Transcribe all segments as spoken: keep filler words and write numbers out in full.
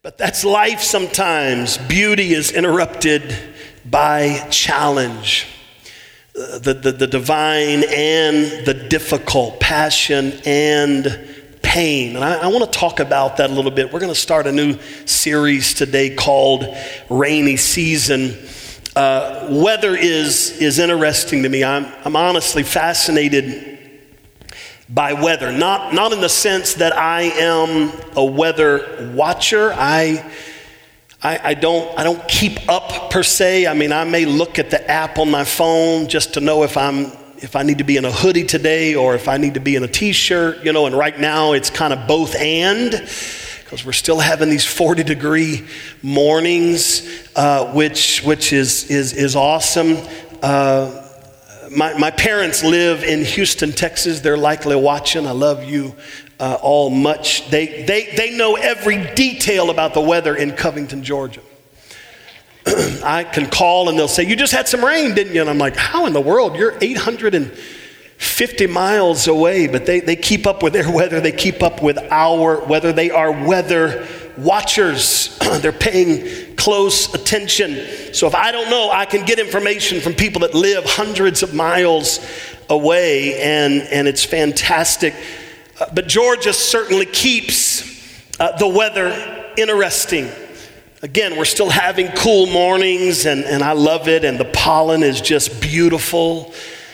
But that's life sometimes. Beauty is interrupted by challenge. The, the, the divine and the difficult, passion and pain. And I, I want to talk about that a little bit. We're going to start a new series today called Rainy Season. Uh, weather is, is interesting to me. I'm, I'm honestly fascinated by weather, not not in the sense that I am a weather watcher. I, I I don't I don't keep up per se. I mean, I may look at the app on my phone just to know if I'm if I need to be in a hoodie today or if I need to be in a t-shirt, you know. And right now it's kind of both and, because we're still having these forty degree mornings, uh, which which is is is awesome. Uh, My, my parents live in Houston, Texas. They're likely watching. I love you uh, all much. They, they, they know every detail about the weather in Covington, Georgia. I can call and they'll say, "You just had some rain, didn't you?" And I'm like, "How in the world? You're eight hundred fifty miles away." But they, they keep up with their weather. They keep up with our weather. They are weather watchers. They're paying close attention. So if I don't know, I can get information from people that live hundreds of miles away, and, and it's fantastic. Uh, but Georgia certainly keeps uh, the weather interesting. Again, we're still having cool mornings, and, and I love it, and the pollen is just beautiful.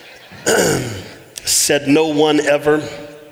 Said no one ever.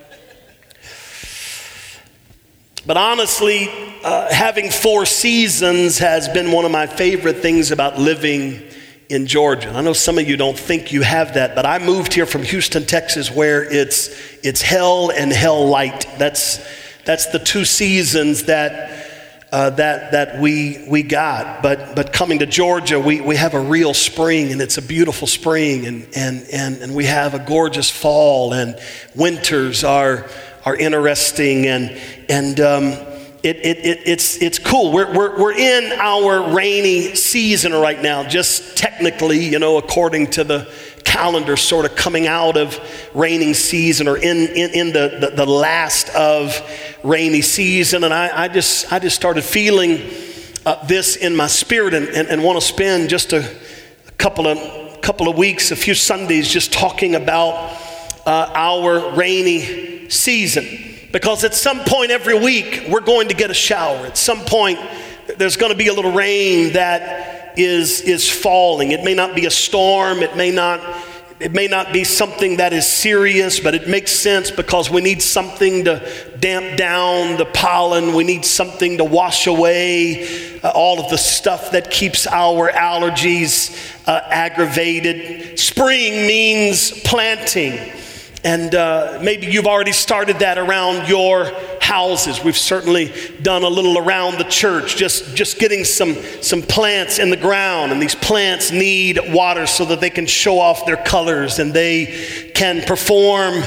But honestly, uh, having four seasons has been one of my favorite things about living in Georgia. And I know some of you don't think you have that, but I moved here from Houston, Texas, where it's it's hell and hell light. That's that's the two seasons that uh, that that we we got. But but coming to Georgia, we we have a real spring, and it's a beautiful spring, and and and and we have a gorgeous fall, and winters are. are interesting, and and um, it, it it it's it's cool. We're we're we're in our rainy season right now, just technically, you know, according to the calendar, sort of coming out of raining season, or in in, in the, the the last of rainy season. And I, I just I just started feeling uh, this in my spirit, and and, and want to spend just a, a couple of couple of weeks, a few Sundays, just talking about uh, our rainy season, because at some point every week we're going to get a shower. At some point there's going to be a little rain that is is falling. It may not be a storm, it may not it may not be something that is serious, but it makes sense because we need something to damp down the pollen. We need something to wash away uh, all of the stuff that keeps our allergies uh, aggravated. Spring means planting. And uh, maybe you've already started that around your houses. We've certainly done a little around the church, just, just getting some, some plants in the ground. And these plants need water so that they can show off their colors and they can perform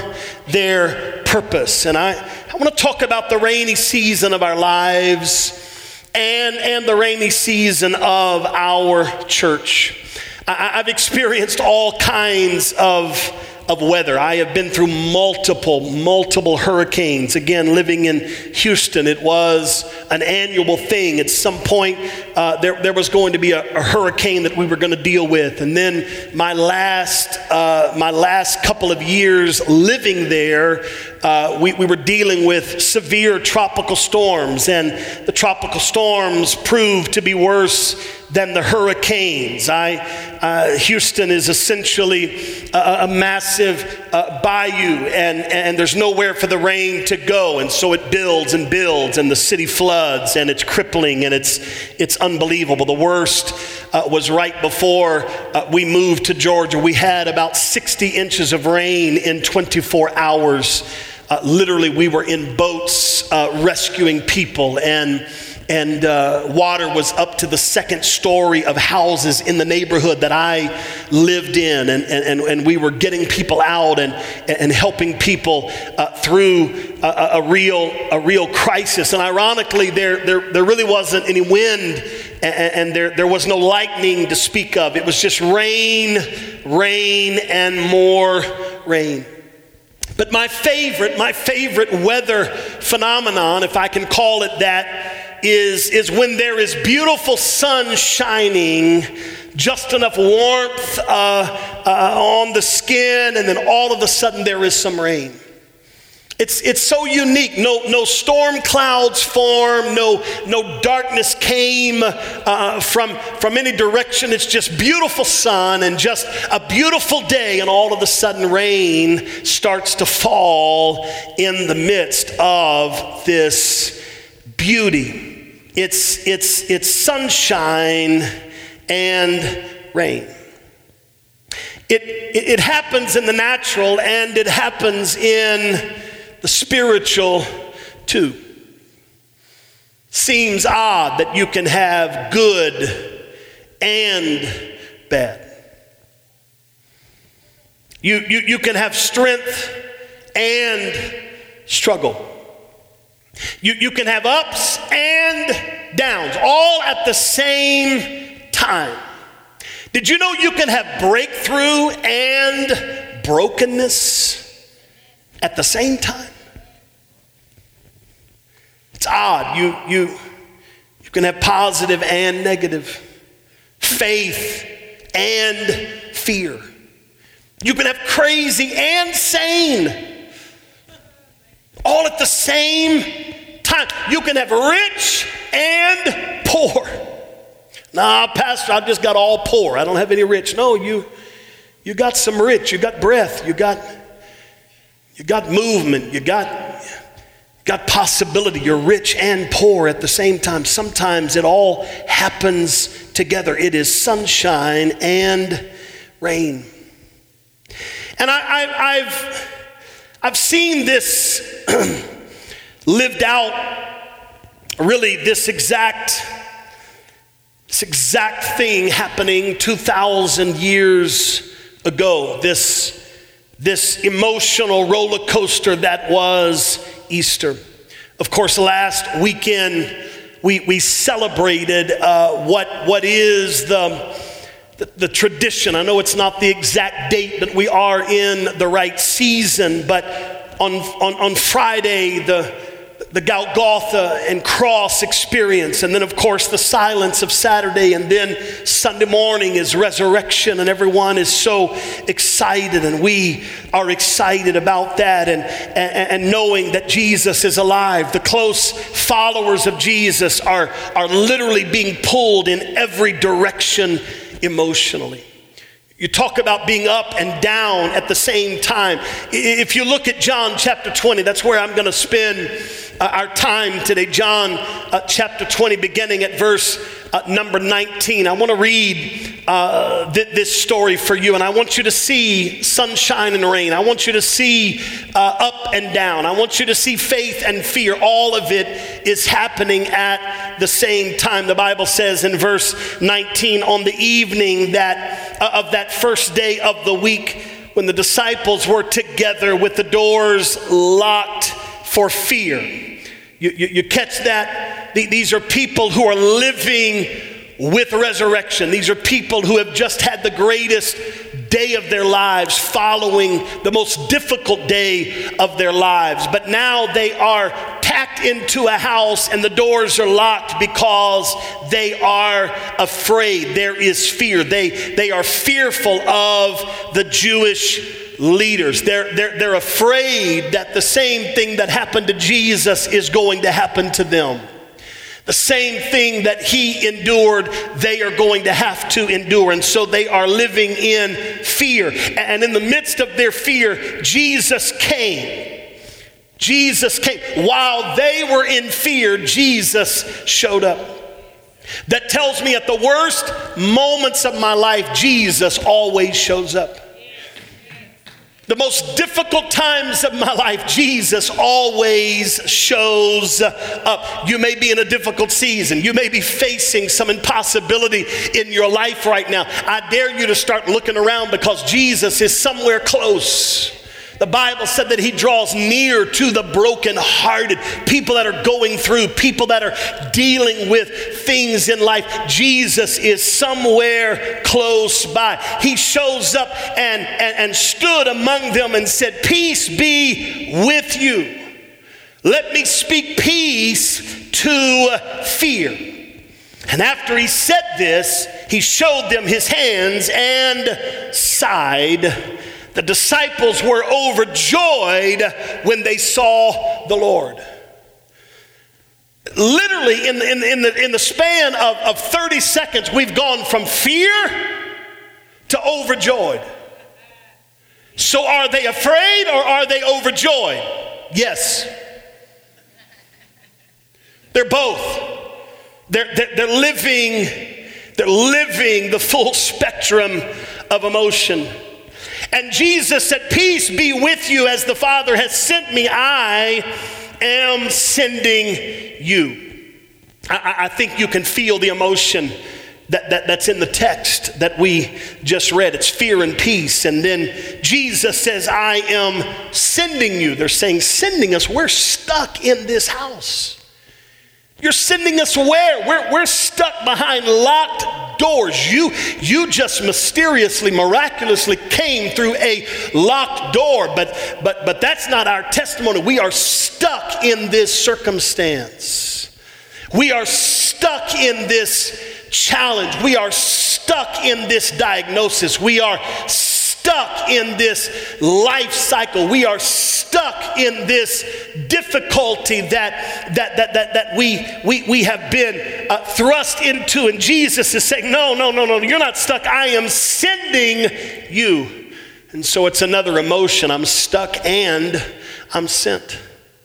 their purpose. And I, I want to talk about the rainy season of our lives and, and the rainy season of our church. I, I've experienced all kinds of of weather. I have been through multiple, multiple hurricanes. Again, living in Houston, it was an annual thing. At some point, uh, there, there was going to be a, a hurricane that we were going to deal with. And then my last, uh, my last couple of years living there, uh, we, we were dealing with severe tropical storms. And the tropical storms proved to be worse than the hurricanes. I, uh, Houston is essentially a, a massive uh, bayou, and, and there's nowhere for the rain to go, and so it builds and builds, and the city floods, and it's crippling, and it's it's unbelievable. The worst uh, was right before uh, we moved to Georgia. We had about sixty inches of rain in twenty-four hours. Uh, literally, we were in boats uh, rescuing people, and And uh, water was up to the second story of houses in the neighborhood that I lived in. And, and, and we were getting people out and, and helping people uh, through a, a real a real crisis. And ironically, there, there, there really wasn't any wind, and, and there, there was no lightning to speak of. It was just rain, rain, and more rain. But my favorite, my favorite weather phenomenon, if I can call it that, is, is when there is beautiful sun shining, just enough warmth uh, uh, on the skin, and then all of a sudden there is some rain. It's, it's so unique. No, no storm clouds form, no, no darkness came uh, from, from any direction. It's just beautiful sun and just a beautiful day, and all of a sudden rain starts to fall in the midst of this beauty. It's, it's, it's sunshine and rain. It, it, it happens in the natural, and it happens in the spiritual too. Seems odd that you can have good and bad. You, you, you can have strength and struggle. You, you can have ups and downs all at the same time. Did you know you can have breakthrough and brokenness at the same time? It's odd. You, you, you can have positive and negative, faith and fear. You can have crazy and sane, all at the same time. You can have rich and poor. Nah, Pastor, I just got all poor. I don't have any rich. No, you, you got some rich. You got breath. You got, you got movement. You got... Got possibility. You're rich and poor at the same time. Sometimes it all happens together. It is sunshine and rain. And I, I, I've, I've seen this lived out, really this exact, this exact thing happening two thousand years ago. This, this emotional roller coaster that was Easter. Of course, last weekend we we celebrated uh, what what is the, the the tradition. I know it's not the exact date, but we are in the right season. But on on, on Friday, the the Golgotha and cross experience, and then of course the silence of Saturday, and then Sunday morning is resurrection, and everyone is so excited, and we are excited about that, and, and, and knowing that Jesus is alive. The close followers of Jesus are, are literally being pulled in every direction emotionally. You talk about being up and down at the same time. If you look at John chapter twenty, that's where I'm going to spend uh, our time today. John uh, chapter twenty, beginning at verse uh, number nineteen. I want to read uh, th- this story for you, and I want you to see sunshine and rain. I want you to see uh, up and down. I want you to see faith and fear. All of it is happening at the same time. The Bible says in verse nineteen, on the evening that uh, of that first day of the week, when the disciples were together with the doors locked for fear. You, you, you catch that? These are people who are living with resurrection. These are people who have just had the greatest day of their lives, following the most difficult day of their lives. But now they are packed into a house and the doors are locked because they are afraid. There is fear. They, they are fearful of the Jewish leaders. They're, they're, they're afraid that the same thing that happened to Jesus is going to happen to them. The same thing that he endured, they are going to have to endure. And so they are living in fear. And in the midst of their fear, Jesus came. Jesus came. While they were in fear, Jesus showed up. That tells me at the worst moments of my life, Jesus always shows up. The most difficult times of my life, Jesus always shows up. You may be in a difficult season. You may be facing some impossibility in your life right now. I dare you to start looking around, because Jesus is somewhere close. The Bible said that he draws near to the brokenhearted, people that are going through, people that are dealing with things in life. Jesus is somewhere close by. He shows up and, and, and stood among them and said, "Peace be with you. Let me speak peace to fear. And after he said this, he showed them his hands and side. The disciples were overjoyed when they saw the Lord. Literally, in the, in, in the, in the span of, of thirty seconds, we've gone from fear to overjoyed. So are they afraid or are they overjoyed? Yes. They're both. They're, they're, they're living, they're living the full spectrum of emotion. And Jesus said, peace be with you. As the Father has sent me, I am sending you. I, I think you can feel the emotion that, that, that's in the text that we just read. It's fear and peace. And then Jesus says, I am sending you. They're saying, sending us. We're stuck in this house. You're sending us where? We're, we're stuck behind locked doors. You, you just mysteriously, miraculously came through a locked door. But, but, but that's not our testimony. We are stuck in this circumstance. We are stuck in this challenge. We are stuck in this diagnosis. We are stuck in this life cycle. We are stuck in this difficulty that that that that, that we, we we have been uh, thrust into. And Jesus is saying, no, no, no, no, you're not stuck. I am sending you. And so it's another emotion. I'm stuck and I'm sent.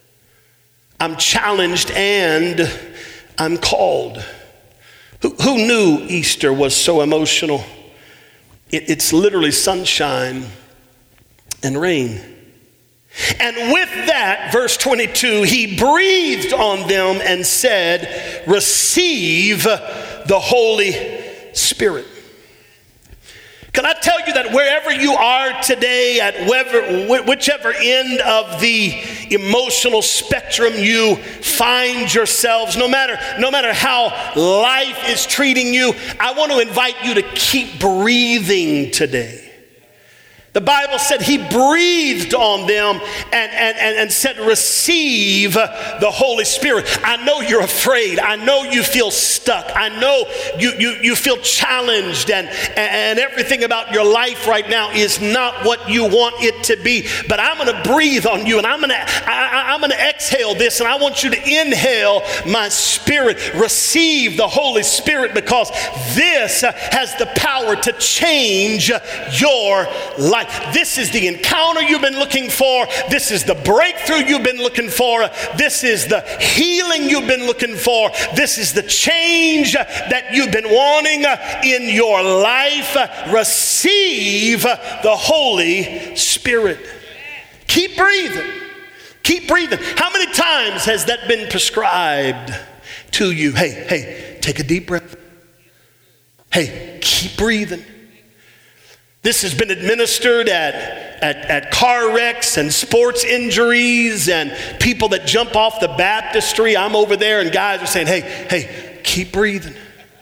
I'm challenged and I'm called. Who, who knew Easter was so emotional? It, it's literally sunshine and rain. And with that, verse twenty-two, he breathed on them and said, receive the Holy Spirit. Can I tell you that wherever you are today, at wherever, whichever end of the emotional spectrum you find yourselves, no matter, no matter how life is treating you, I want to invite you to keep breathing today. The Bible said he breathed on them and, and, and, and said, receive the Holy Spirit. I know you're afraid. I know you feel stuck. I know you, you, you feel challenged and, and everything about your life right now is not what you want it to be. But I'm going to breathe on you and I'm going to I, I'm going to exhale this, and I want you to inhale my spirit. Receive the Holy Spirit, because this has the power to change your life. This is the encounter you've been looking for. This is the breakthrough you've been looking for. This is the healing you've been looking for. This is the change that you've been wanting in your life. Receive the Holy Spirit. Keep breathing. Keep breathing. How many times has that been prescribed to you? Hey, hey, take a deep breath. Hey, keep breathing. This has been administered at, at, at car wrecks and sports injuries and people that jump off the baptistry. I'm over there and guys are saying, hey, hey, keep breathing.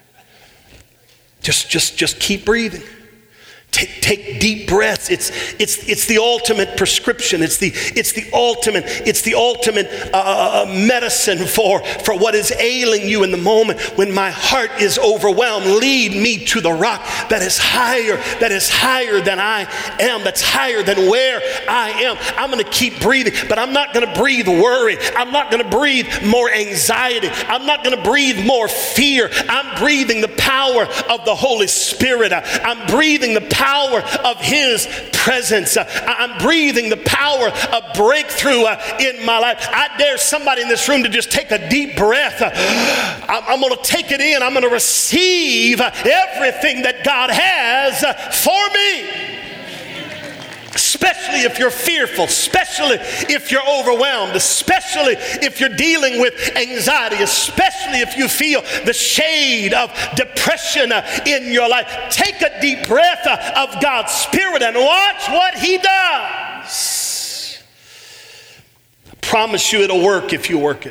Just, just, just keep breathing. Take, take deep breaths. It's, it's, it's the ultimate prescription. It's the, it's the ultimate, it's the ultimate uh, medicine for, for what is ailing you in the moment when my heart is overwhelmed. Lead me to the rock that is higher, that is higher than I am, that's higher than where I am. I'm going to keep breathing, but I'm not going to breathe worry. I'm not going to breathe more anxiety. I'm not going to breathe more fear. I'm breathing the power of the Holy Spirit. I'm breathing the power of his presence. I'm breathing the power of breakthrough in my life. I dare somebody in this room to just take a deep breath. I'm going to take it in. I'm going to receive everything that God has for me. Especially if you're fearful, especially if you're overwhelmed, especially if you're dealing with anxiety, especially if you feel the shade of depression in your life. Take a deep breath of God's Spirit and watch what he does. I promise you it'll work if you work it.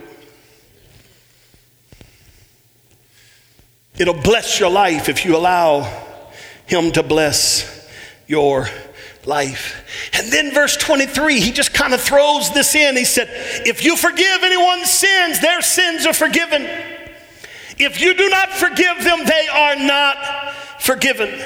It'll bless your life if you allow him to bless your life. And then verse twenty-three, he just kind of throws this in. He said, if you forgive anyone's sins, their sins are forgiven. If you do not forgive them, they are not forgiven.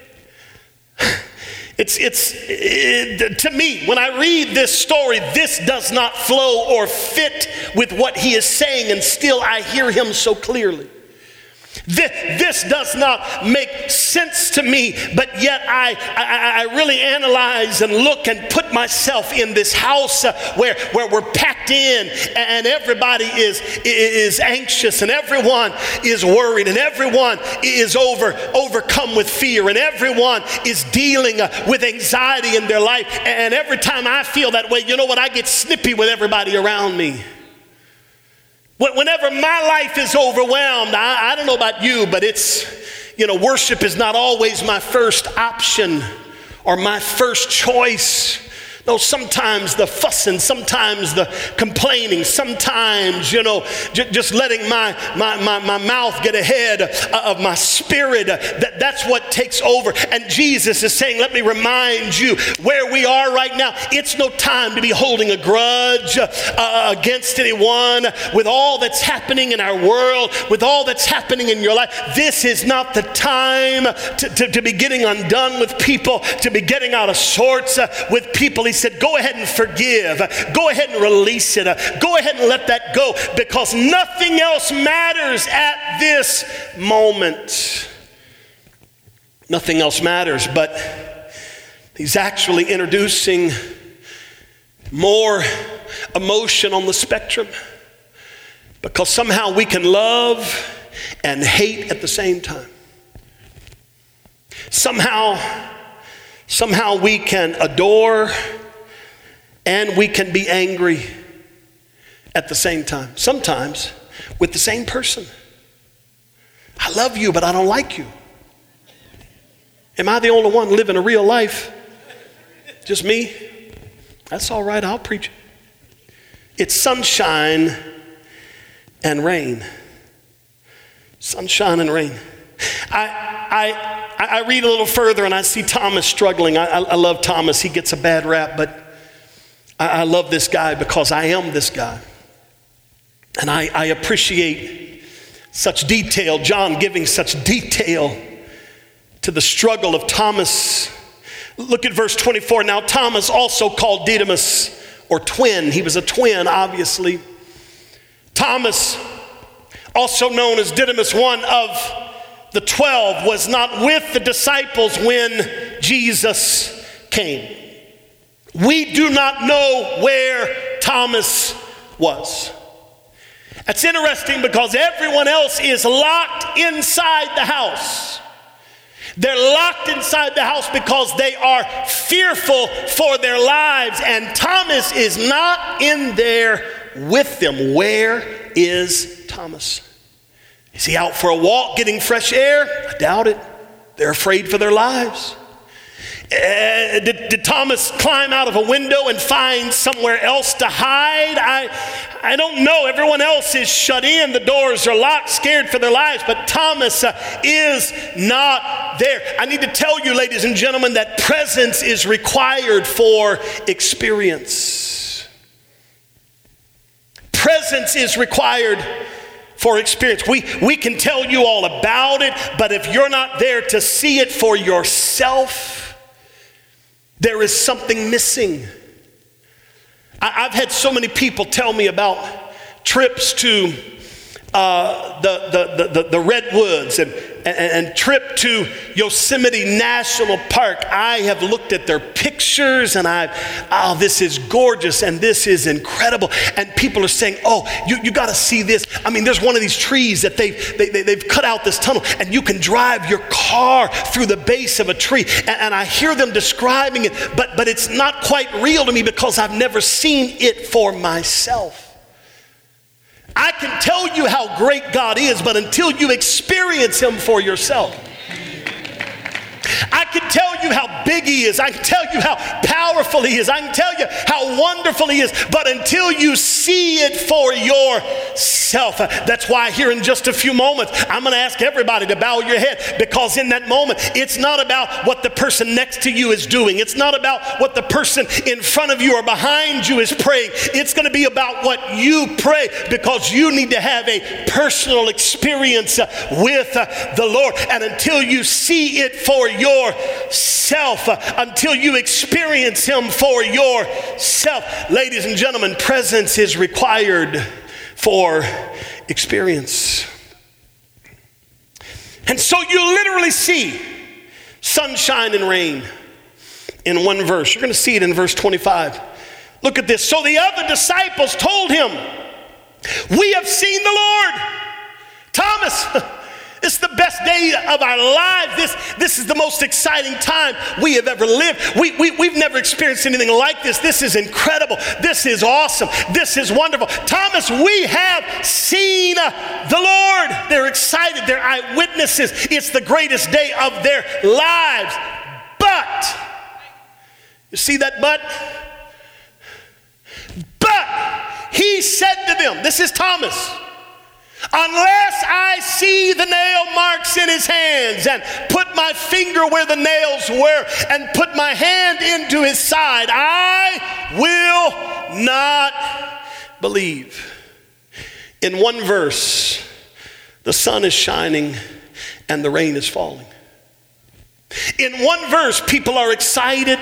It's, it's it, to me, when I read this story, this does not flow or fit with what he is saying, and still I hear him so clearly. This, this does not make sense to me, but yet I, I, I really analyze and look and put myself in this house uh, where, where we're packed in, and everybody is, is anxious, and everyone is worried, and everyone is over, overcome with fear, and everyone is dealing uh, with anxiety in their life. And every time I feel that way, you know what? I get snippy with everybody around me. Whenever my life is overwhelmed, I, I don't know about you, but it's, you know, worship is not always my first option or my first choice. No, sometimes the fussing, sometimes the complaining, sometimes, you know, j- just letting my, my, my, my mouth get ahead of my spirit. That, that's what takes over. And Jesus is saying, let me remind you where we are right now. It's no time to be holding a grudge uh, against anyone. With all that's happening in our world, with all that's happening in your life, this is not the time to, to, to be getting undone with people, to be getting out of sorts uh, with people. He said, go ahead and forgive. Go ahead and release it. Go ahead and let that go, because nothing else matters at this moment. Nothing else matters, but he's actually introducing more emotion on the spectrum, because somehow we can love and hate at the same time. Somehow, somehow we can adore and we can be angry at the same time. Sometimes with the same person. I love you, but I don't like you. Am I the only one living a real life? Just me? That's all right, I'll preach it. It's sunshine and rain. Sunshine and rain. I, I, I read a little further and I see Thomas struggling. I, I, I love Thomas. He gets a bad rap, but I, I love this guy because I am this guy. And I, I appreciate such detail, John giving such detail to the struggle of Thomas. Look at verse twenty-four. Now Thomas, also called Didymus, or twin. He was a twin, obviously. Thomas, also known as Didymus, one of the twelve, was not with the disciples when Jesus came. We do not know where Thomas was. That's interesting because everyone else is locked inside the house. They're locked inside the house because they are fearful for their lives, and Thomas is not in there with them. Where is Thomas? Is he out for a walk getting fresh air? I doubt it. They're afraid for their lives. Uh, did, did Thomas climb out of a window and find somewhere else to hide? I, I don't know. Everyone else is shut in. The doors are locked, scared for their lives. But Thomas uh, is not there. I need to tell you, ladies and gentlemen, that presence is required for experience. Presence is required for experience. We, we can tell you all about it, but if you're not there to see it for yourself, there is something missing. I, I've had so many people tell me about trips to uh, the, the, the, the redwoods and, and, and trip to Yosemite National Park. I have looked at their pictures and I, oh, this is gorgeous and this is incredible. And people are saying, oh, you, you got to see this. I mean, there's one of these trees that they've, they, they, they've cut out this tunnel and you can drive your car through the base of a tree. And, and I hear them describing it, but, but it's not quite real to me because I've never seen it for myself. I can tell you how great God is, but until you experience him for yourself. I can tell you how big he is. I can tell you how powerful he is. I can tell you how wonderful he is. But until you see it for yourself, that's why here in just a few moments, I'm going to ask everybody to bow your head, because in that moment, it's not about what the person next to you is doing. It's not about what the person in front of you or behind you is praying. It's going to be about what you pray, because you need to have a personal experience with the Lord. And until you see it for yourself, until you experience him for yourself, ladies and gentlemen, presence is required for experience. And so you literally see sunshine and rain in one verse. You're going to see it in verse twenty-five. Look at this. So the other disciples told him, "We have seen the Lord." Thomas, it's the best day of our lives. This, this is the most exciting time we have ever lived. We, we, we've never experienced anything like this. This is incredible. This is awesome. This is wonderful. Thomas, we have seen the Lord. They're excited. They're eyewitnesses. It's the greatest day of their lives. But, you see that but? But he said to them, this is Thomas, "Unless I see the nail marks in his hands and put my finger where the nails were and put my hand into his side, I will not believe." In one verse, the sun is shining and the rain is falling. In one verse, people are excited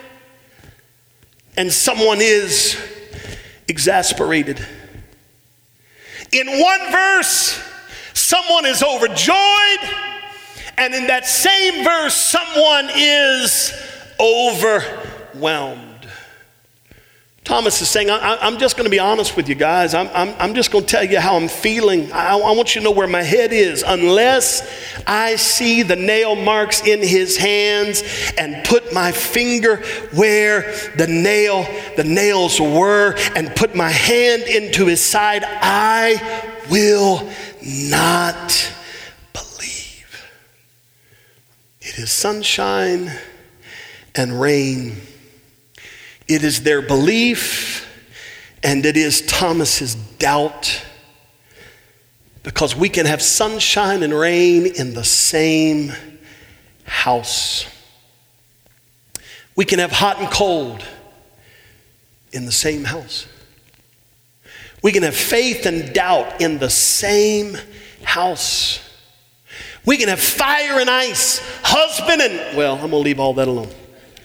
and someone is exasperated. In one verse, someone is overjoyed, and in that same verse, someone is overwhelmed. Thomas is saying, I, I'm just going to be honest with you guys. I'm, I'm, I'm just going to tell you how I'm feeling. I, I want you to know where my head is. Unless I see the nail marks in his hands and put my finger where the nail, the nails were, and put my hand into his side, I will not believe. It is sunshine and rain. It is their belief, and it is Thomas's doubt. Because we can have sunshine and rain in the same house. We can have hot and cold in the same house. We can have faith and doubt in the same house. We can have fire and ice, husband and, well, I'm going to leave all that alone.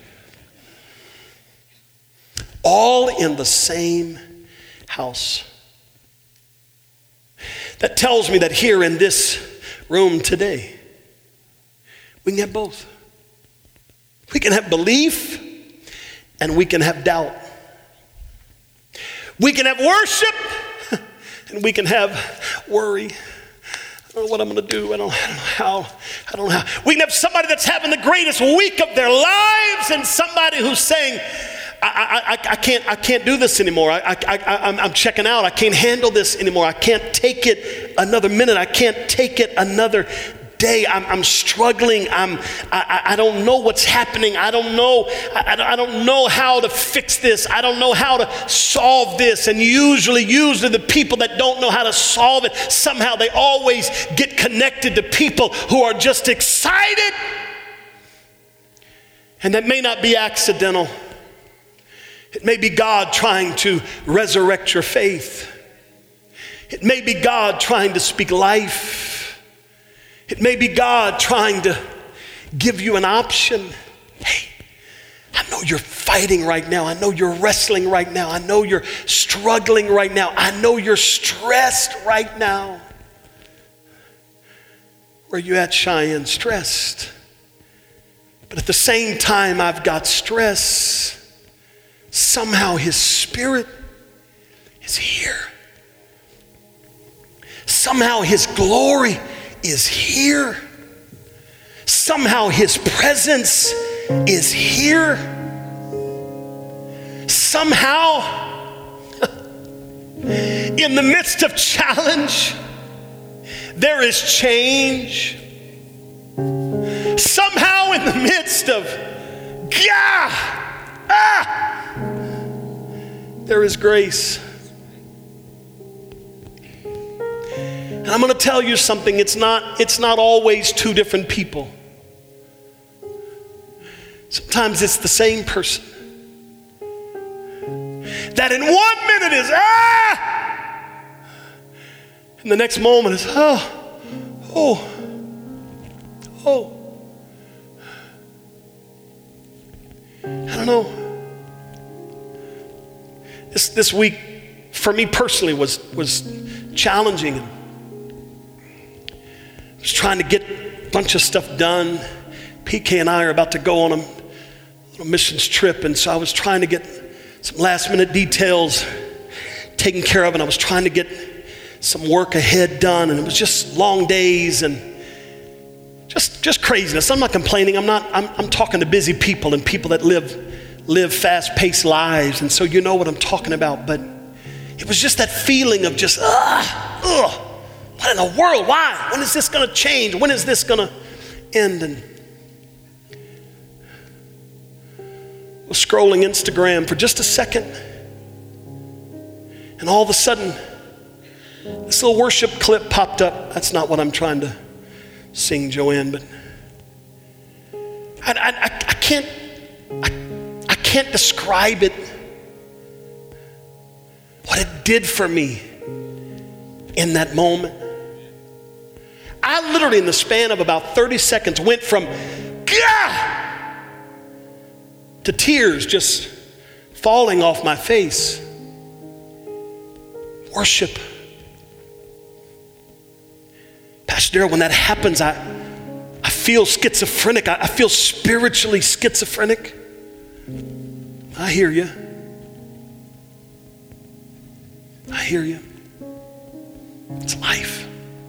All in the same house. That tells me that here in this room today, we can have both. We can have belief and we can have doubt. We can have worship and we can have worry. I don't know what I'm going to do. I don't, I don't know how. I don't know how. We can have somebody that's having the greatest week of their lives and somebody who's saying, I, I, I can't I can't do this anymore. I, I, I, I'm, I'm checking out. I can't handle this anymore. I can't take it another minute. I can't take it another day. I'm, I'm struggling. I'm, I, I don't know what's happening. I don't know. I, I don't know how to fix this. I don't know how to solve this. And usually, usually the people that don't know how to solve it, somehow they always get connected to people who are just excited. And that may not be accidental. It may be God trying to resurrect your faith. It may be God trying to speak life. It may be God trying to give you an option. Hey, I know you're fighting right now. I know you're wrestling right now. I know you're struggling right now. I know you're stressed right now. Where you at, Cheyenne? Stressed. But at the same time, I've got stress. Somehow his spirit is here. Somehow his glory is here. Somehow his presence is here. Somehow, in the midst of challenge, there is change. Somehow in the midst of, yeah, Ah! There is grace. And I'm going to tell you something. It's not, it's not always two different people. Sometimes it's the same person. That in one minute is, ah! And the next moment is, oh, oh, oh. I don't know. This this week, for me personally, was was challenging. I was trying to get a bunch of stuff done. P K and I are about to go on a little missions trip, and so I was trying to get some last minute details taken care of, and I was trying to get some work ahead done, and it was just long days and just just craziness. I'm not complaining. I'm not. I'm, I'm talking to busy people and people that live live fast-paced lives, and so you know what I'm talking about. But it was just that feeling of just ah, ugh. What in the world? Why? When is this going to change? When is this going to end? And I was scrolling Instagram for just a second, and all of a sudden, this little worship clip popped up. That's not what I'm trying to sing, Joanne, but I, I, I, I can't, I, I can't describe it. What it did for me in that moment. I literally, in the span of about thirty seconds, went from Gah! to tears just falling off my face. Worship. Pastor Darrell, when that happens, I, I feel schizophrenic. I, I feel spiritually schizophrenic. I hear you. I hear you. It's life.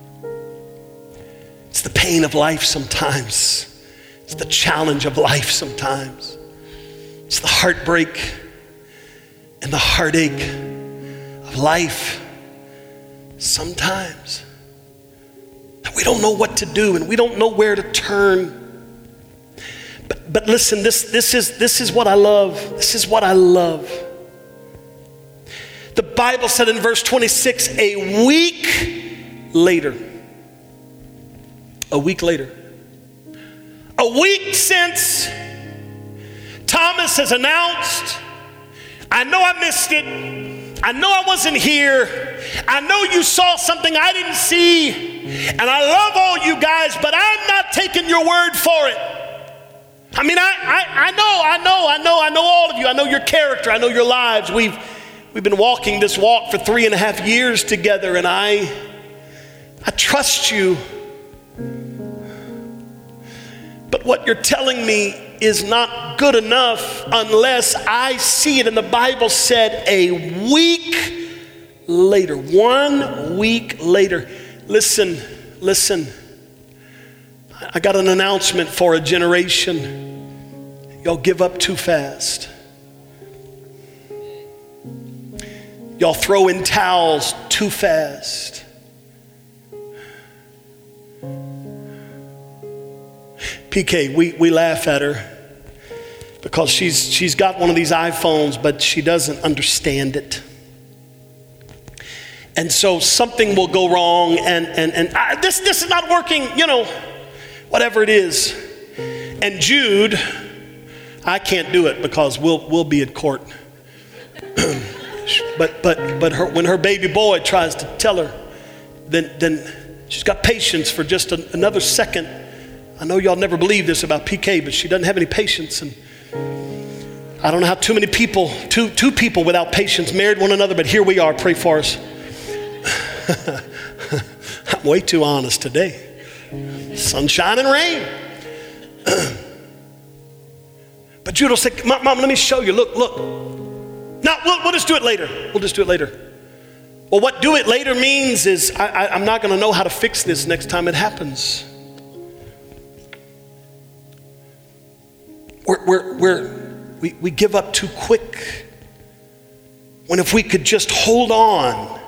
It's the pain of life sometimes. It's the challenge of life sometimes. It's the heartbreak and the heartache of life sometimes. We don't know what to do and we don't know where to turn. But, but listen, this, this, is, this is what I love. This is what I love. The Bible said in verse twenty-six, a week later, a week later, a week since Thomas has announced, I know I missed it. I know I wasn't here. I know you saw something I didn't see. And I love all you guys, but I'm not taking your word for it. I mean, I, I, I know, I know, I know, I know all of you. I know your character. I know your lives. We've, we've been walking this walk for three and a half years together, and I, I trust you. But what you're telling me is not good enough unless I see it. And the Bible said a week later, one week later. Listen, listen. I got an announcement for a generation. Y'all give up too fast. Y'all throw in towels too fast. P K, we, we laugh at her because she's she's got one of these iPhones, but she doesn't understand it. And so something will go wrong, and and and I, this this is not working, you know, whatever it is. And Jude, I can't do it because we'll we'll be at court. but but but her, when her baby boy tries to tell her, then then she's got patience for just a, another second. I know y'all never believe this about P K, but she doesn't have any patience, and I don't know how too many people, two two people without patience married one another, but here we are. Pray for us. I'm way too honest today. Sunshine and rain. But Jude will say, Mom, Mom, let me show you. Look, look. No, we'll, we'll just do it later. We'll just do it later. Well, what do it later means is I, I, I'm not going to know how to fix this next time it happens. We're, we're, we're, we, we give up too quick. When if we could just hold on.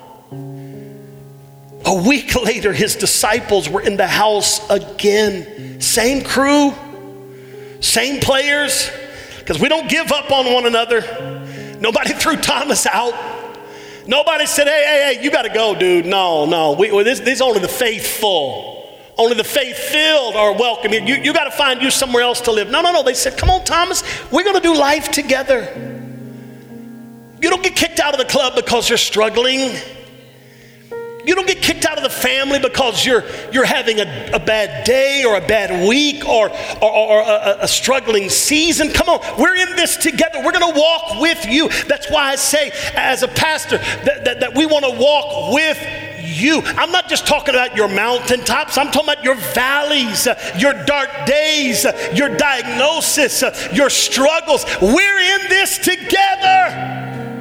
A week later, his disciples were in the house again. Same crew, same players, Because we don't give up on one another. Nobody threw Thomas out. Nobody said, hey, hey, hey, you got to go, dude. No, no. We, well, this, this is only the faithful. Only the faith-filled are welcome here. You, you got to find you somewhere else to live. No, no, no. They said, come on, Thomas. We're going to do life together. You don't get kicked out of the club because you're struggling. You don't get kicked out of the family because you're you're having a, a bad day or a bad week or, or, or a, a struggling season. Come on, we're in this together. We're going to walk with you. That's why I say as a pastor that, that, that we want to walk with you. I'm not just talking about your mountaintops. I'm talking about your valleys, uh, your dark days, uh, your diagnosis, uh, your struggles. We're in this together.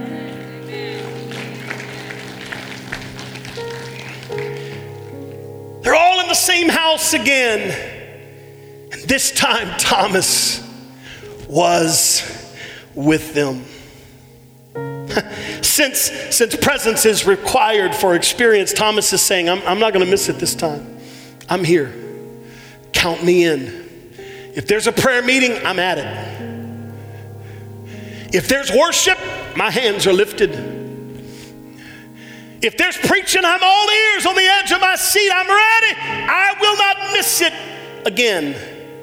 They're all in the same house again. And this time Thomas was with them. since, since presence is required for experience, Thomas is saying, I'm, I'm not going to miss it this time. I'm here. Count me in. If there's a prayer meeting, I'm at it. If there's worship, my hands are lifted. If there's preaching, I'm all ears on the edge of my seat. I'm ready. I will not miss it again.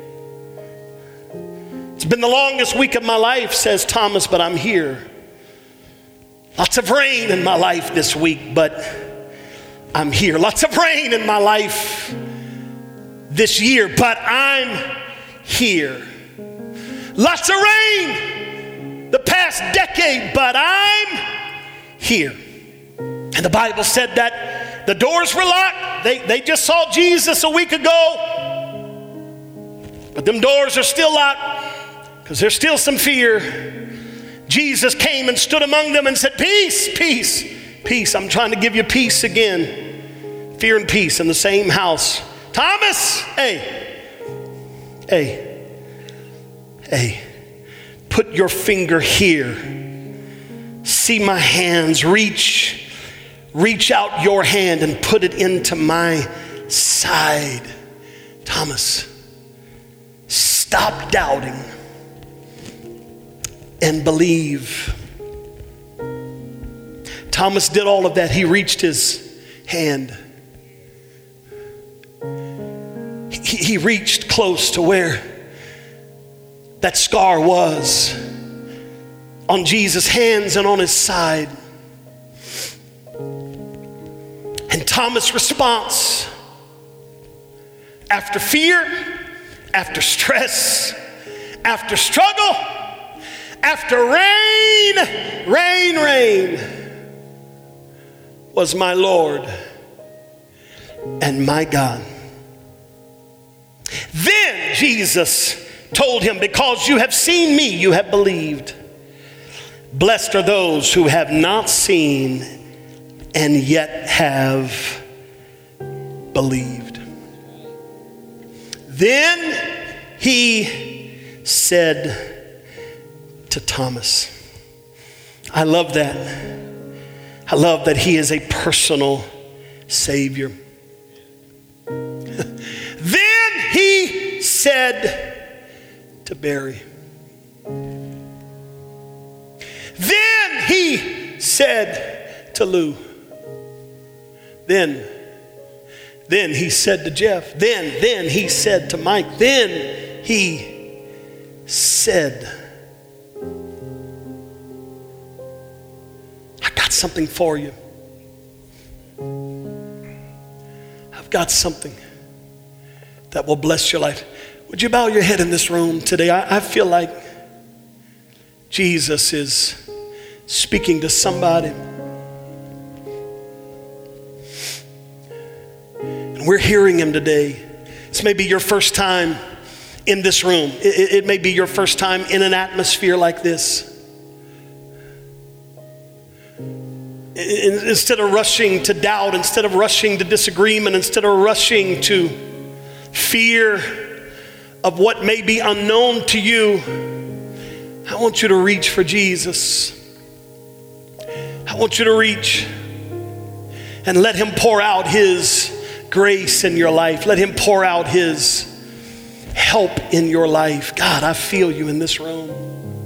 It's been the longest week of my life, says Thomas, but I'm here. Lots of rain in my life this week, but I'm here. Lots of rain in my life this year, but I'm here. Lots of rain the past decade, but I'm here. And the Bible said that the doors were locked. They, they just saw Jesus a week ago. But them doors are still locked because there's still some fear. Jesus came and stood among them and said, peace, peace, peace. I'm trying to give you peace again. Fear and peace in the same house. Thomas, hey, hey, hey, put your finger here. See my hands. Reach. Reach out your hand and put it into my side. Thomas, stop doubting and believe. Thomas did all of that. He reached his hand. He, he reached close to where that scar was on Jesus' hands and on his side. And Thomas' response, after fear, after stress, after struggle, after rain, rain, rain, was my Lord and my God. Then Jesus told him, because you have seen me, you have believed. Blessed are those who have not seen and yet have believed. Then he said to Thomas, I love that. I love that he is a personal Savior. Then he said to Barry, then he said to Lou, Then, then he said to Jeff, then, then he said to Mike, then he said, I got something for you. I've got something that will bless your life. Would you bow your head in this room today? I, I feel like Jesus is speaking to somebody. We're hearing him today. This may be your first time in this room. It, it may be your first time in an atmosphere like this. Instead of rushing to doubt, instead of rushing to disagreement, instead of rushing to fear of what may be unknown to you, I want you to reach for Jesus. I want you to reach and let him pour out his grace in your life. Let him pour out his help in your life. God, I feel you in this room.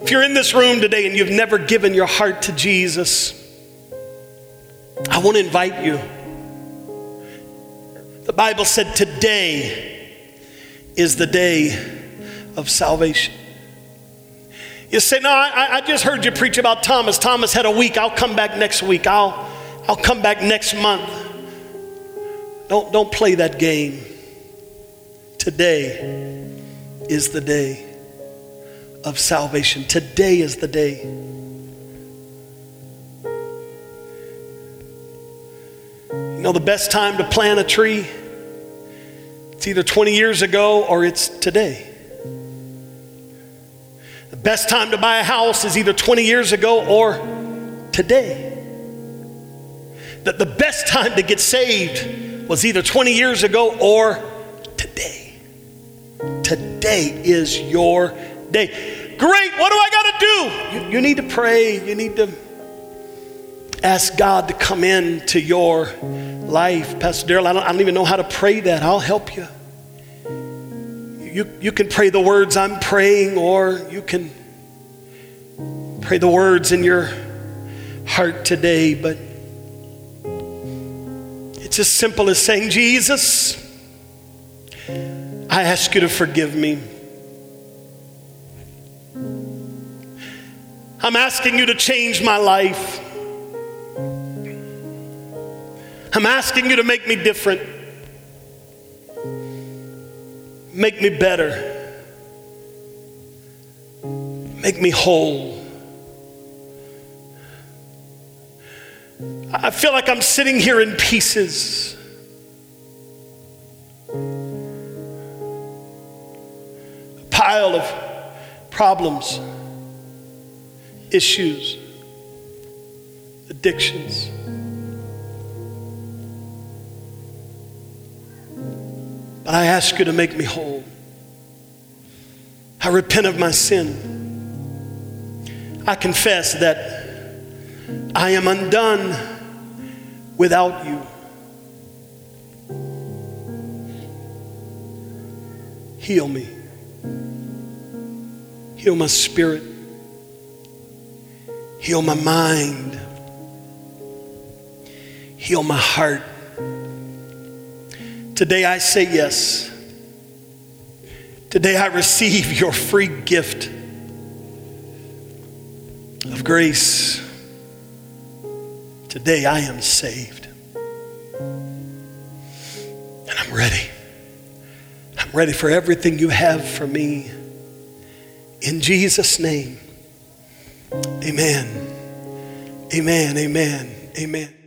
If you're in this room today and you've never given your heart to Jesus, I want to invite you. The Bible said today is the day of salvation. You say, no, I, I just heard you preach about Thomas. Thomas had a week. I'll come back next week. I'll, I'll come back next month. Don't, don't play that game. Today is the day of salvation. Today is the day. You know, the best time to plant a tree, it's either twenty years ago or it's today. The best time to buy a house is either twenty years ago or today. That the best time to get saved was either twenty years ago or today. Today is your day. Great, what do I got to do? You, you need to pray. You need to ask God to come into your life. Pastor Darrell, I don't, I don't even know how to pray that. I'll help you. You, you can pray the words I'm praying, or you can pray the words in your heart today. But it's as simple as saying, Jesus, I ask you to forgive me. I'm asking you to change my life. I'm asking you to make me different. Make me better. Make me whole. I feel like I'm sitting here in pieces. A pile of problems, issues, addictions. But I ask you to make me whole. I repent of my sin. I confess that I am undone without you. Heal me. Heal my spirit. Heal my mind. Heal my heart. Today I say yes. Today I receive your free gift of grace. Today I am saved. And I'm ready. I'm ready for everything you have for me. In Jesus' name, amen. Amen, amen, amen.